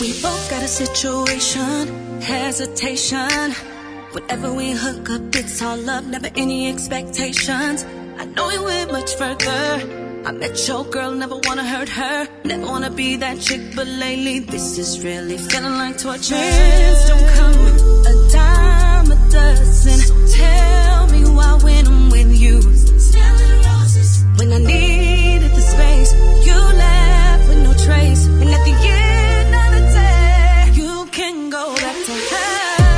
We both got a situation, hesitation. Whenever we hook up, it's all love, never any expectations. I know we went much further. I met your girl, never wanna hurt her, never wanna be that chick, but lately this is really feeling like torture. Friends don't come a dime a dozen. So tell me why when I'm with you, smelling roses. When I needed the space, you left with no trace. And at the end of the day, you can go back to her.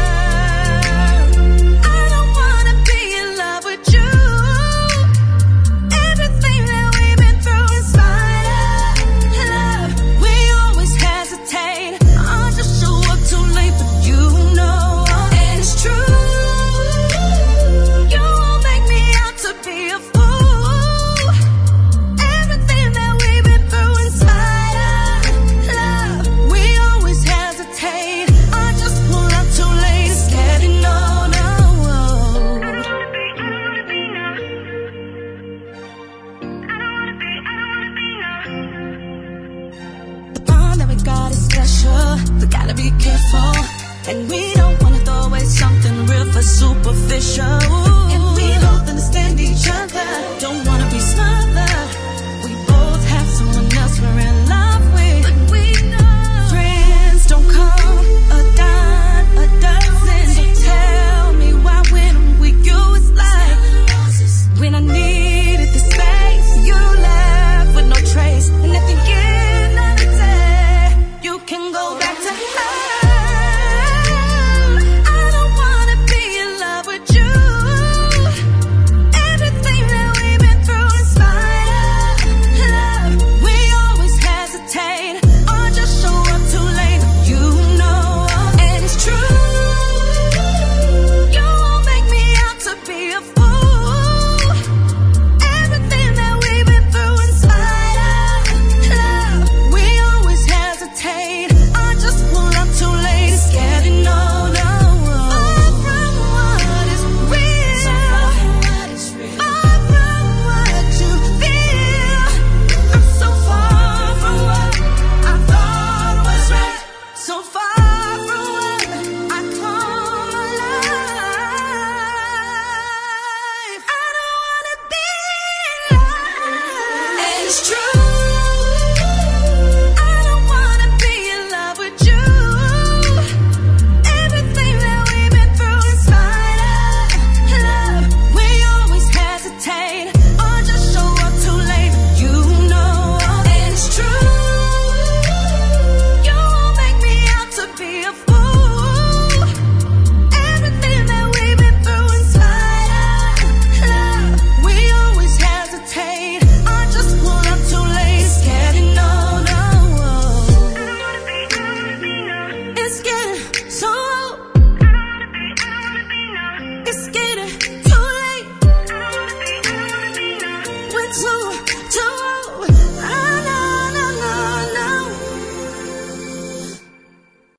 I don't wanna be in love with you. Everything that we've been through inside of love, we always hesitate. I just show up too late, but you know it's true. You won't make me out to be a fool. Everything that we've been through inside of love, we always hesitate. I just pull out too late, scared to know. The bond that we got is special, we gotta be careful. And we don't wanna throw away something real for superficial. And we both understand each other, don't wanna be smothered.